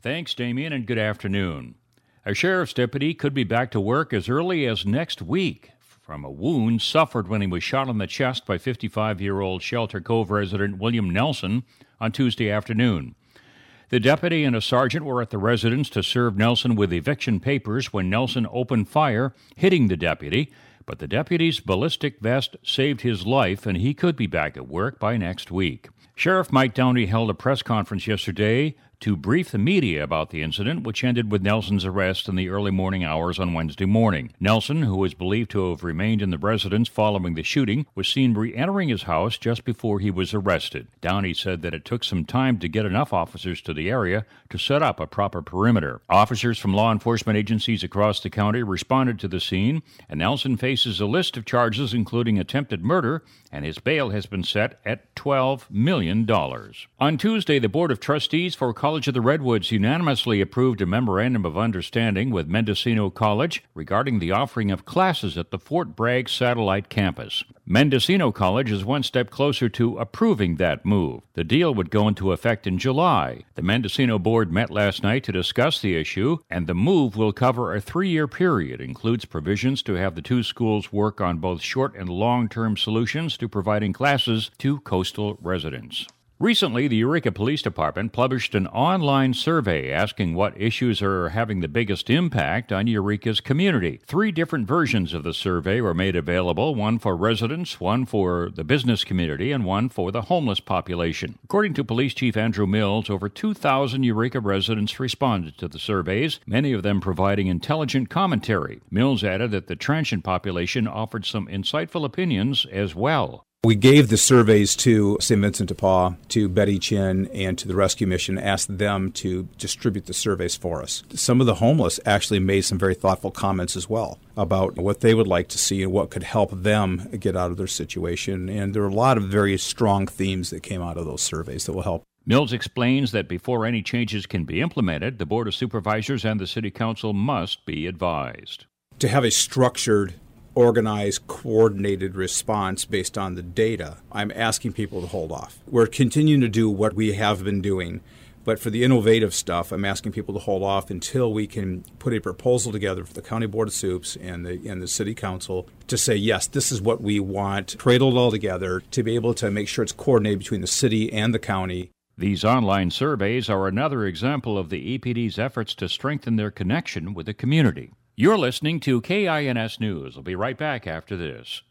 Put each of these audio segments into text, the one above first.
Thanks, Damien, and good afternoon. A sheriff's deputy could be back to work as early as next week from a wound suffered when he was shot in the chest by 55-year-old Shelter Cove resident William Nelson on Tuesday afternoon. The deputy and a sergeant were at the residence to serve Nelson with eviction papers when Nelson opened fire, hitting the deputy, but the deputy's ballistic vest saved his life and he could be back at work by next week. Sheriff Mike Downey held a press conference yesterday to brief the media about the incident, which ended with Nelson's arrest in the early morning hours on Wednesday morning. Nelson, who is believed to have remained in the residence following the shooting, was seen re-entering his house just before he was arrested. Downey said that it took some time to get enough officers to the area to set up a proper perimeter. Officers from law enforcement agencies across the county responded to the scene, and Nelson faces a list of charges including attempted murder, and his bail has been set at $12 million. On Tuesday, the Board of Trustees for College of the Redwoods unanimously approved a memorandum of understanding with Mendocino College regarding the offering of classes at the Fort Bragg satellite campus. Mendocino College is one step closer to approving that move. The deal would go into effect in July. The Mendocino board met last night to discuss the issue, and the move will cover a 3-year period, includes provisions to have the two schools work on both short and long-term solutions to providing classes to coastal residents. Recently, the Eureka Police Department published an online survey asking what issues are having the biggest impact on Eureka's community. 3 different versions of the survey were made available, one for residents, one for the business community, and one for the homeless population. According to Police Chief Andrew Mills, over 2,000 Eureka residents responded to the surveys, many of them providing intelligent commentary. Mills added that the transient population offered some insightful opinions as well. We gave the surveys to St. Vincent de Paul, to Betty Chin, and to the Rescue Mission, asked them to distribute the surveys for us. Some of the homeless actually made some very thoughtful comments as well about what they would like to see and what could help them get out of their situation. And there are a lot of very strong themes that came out of those surveys that will help. Mills explains that before any changes can be implemented, the Board of Supervisors and the City Council must be advised. To have a structured, organized, coordinated response based on the data, I'm asking people to hold off. We're continuing to do what we have been doing, but for the innovative stuff, I'm asking people to hold off until we can put a proposal together for the County Board of Supes and the City Council to say, yes, this is what we want, cradle it all together, to be able to make sure it's coordinated between the city and the county. These online surveys are another example of the EPD's efforts to strengthen their connection with the community. You're listening to KINS News. We'll be right back after this.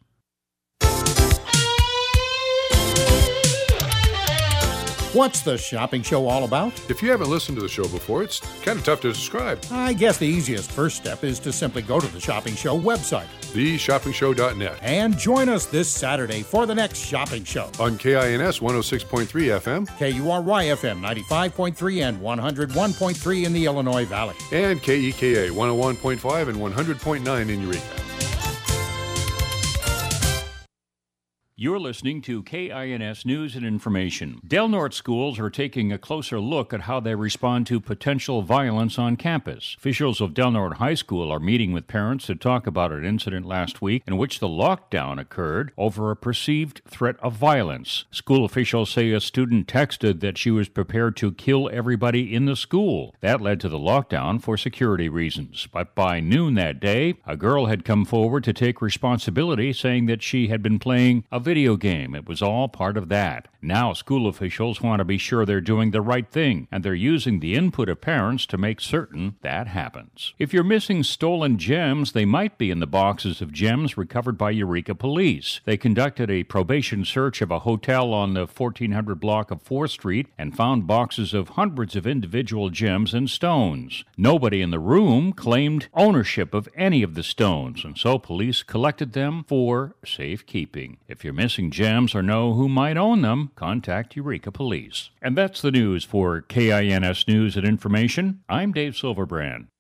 What's the shopping show all about? If you haven't listened to the show before, it's kind of tough to describe. I guess the easiest first step is to simply go to the Shopping Show website, theshoppingshow.net, and join us this Saturday for the next shopping show. On KINS 106.3 FM, KURY FM 95.3 and 101.3 in the Illinois Valley, and KEKA 101.5 and 100.9 in Eureka. You're listening to KINS News and Information. Del Norte schools are taking a closer look at how they respond to potential violence on campus. Officials of Del Norte High School are meeting with parents to talk about an incident last week in which the lockdown occurred over a perceived threat of violence. School officials say a student texted that she was prepared to kill everybody in the school. That led to the lockdown for security reasons. But by noon that day, a girl had come forward to take responsibility, saying that she had been playing a video game. It was all part of that. Now school officials want to be sure they're doing the right thing, and they're using the input of parents to make certain that happens. If you're missing stolen gems, they might be in the boxes of gems recovered by Eureka Police. They conducted a probation search of a hotel on the 1400 block of 4th Street and found boxes of hundreds of individual gems and stones. Nobody in the room claimed ownership of any of the stones, and so police collected them for safekeeping. If you're missing gems or know who might own them, contact Eureka Police. And that's the news for KINS News and Information. I'm Dave Silverbrand.